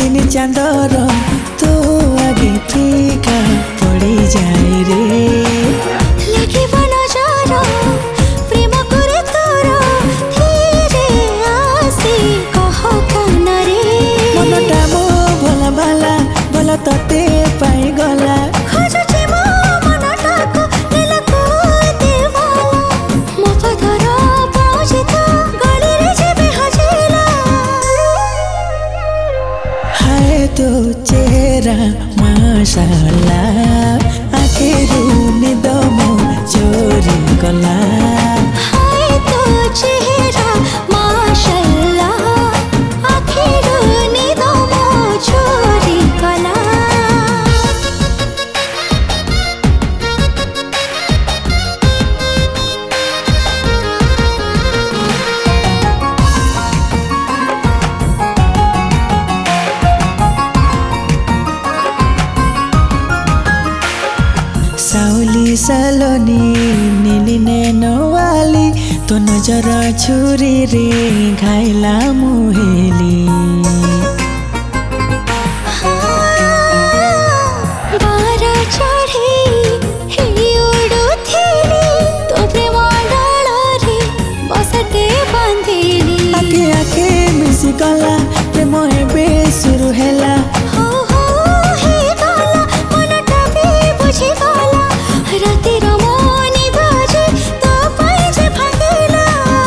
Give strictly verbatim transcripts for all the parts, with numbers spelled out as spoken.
दिन चांदर तो आगे फीका पड़ी जाए रे लगे नजर प्रेम करे तोर धीरे आसी कह कान रे मनटा मो भला भला भला तते पाई गला खोजुची मो मनटाको दिलको देवाला मो पदर पाउछि तो गली रे जेबे हजिला हाय तो चेहरा माशाल्लाह आखिरू निद मो चोरी गला हाय तो चेहरा माशाल्लाह आखिरू निद मो चोरी गला साउली सालोनी नीली नैनवाली तो नजर छुरी रे घाइला मुहेली बारा चढ़ी ही उड़ुथिली तो प्रेम डाल रे बसटे बांधिली आखे आखे मिसी गला प्रेम एबे शुरू हैला हो हो हे गला मनटा भी बुझी गला रातिर मनी बाजे तो पाइजे भागिला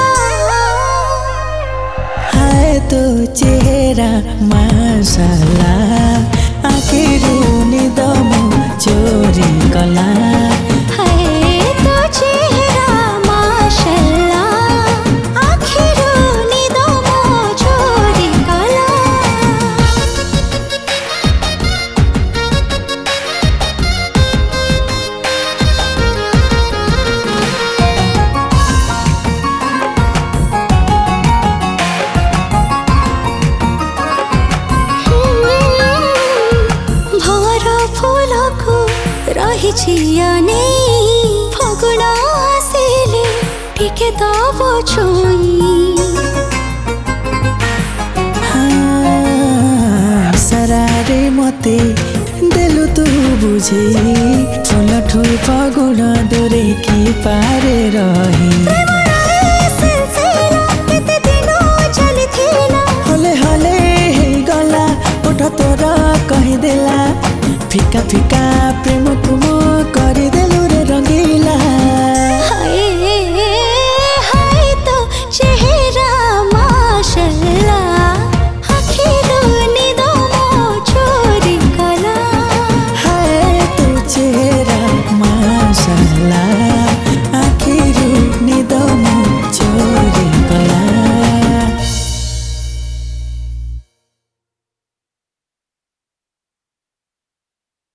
हाय तो चेहरा माशाल्लाह आखिरू निद मो चोरी कला हाय तो चेहरा माशाल्लाह आखिरू निद मो चोरी कला भवर फूलको रहिछि अने फगुण आसिले टिके दब छुई हाँ, सरारे मते देलु तू बुझे फुल ठु फगुण दूरे की पारे रहे